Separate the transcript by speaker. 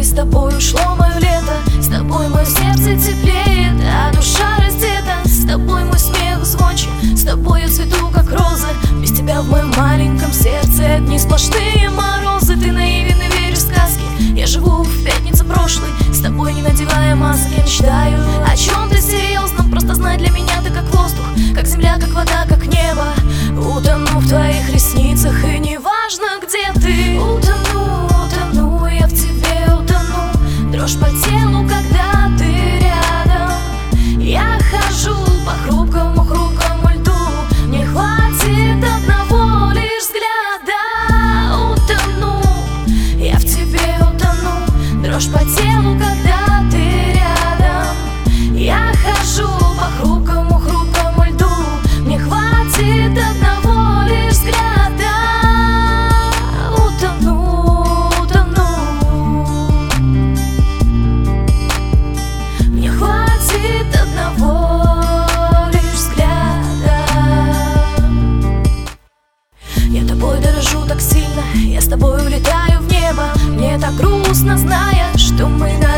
Speaker 1: с тобой ушло мое лето, с тобой мое сердце теплеет, а душа раздета. С тобой мой смех звонче, с тобой я цвету как роза. Без тебя в моем маленьком сердце одни сплошные морозы. Ты наивен и веришь в сказки, я живу в пятницу прошлой. С тобой не надевая масок, я мечтаю о чем-то серьезном. Просто знай, для меня ты как воздух, как земля, как вода, как небо. Утону в твоих ресницах, и не важно, где ты. Утону, утону, я в тебе утону. Дрожь по телу, когда ты рядом. Я хожу по хрупкому, хрупкому льду. Мне хватит одного лишь взгляда. Утону, я в тебе утону. Дрожь по телу, когда ты рядом. Я хожу по хрупкому, хрупкому льду. Мне хватит одного лишь взгляда. Утону, утону. Мне хватит одного лишь взгляда. Я тобой дорожу так сильно, я с тобой улетаю в небо. Мне так грустно, зная, что мы на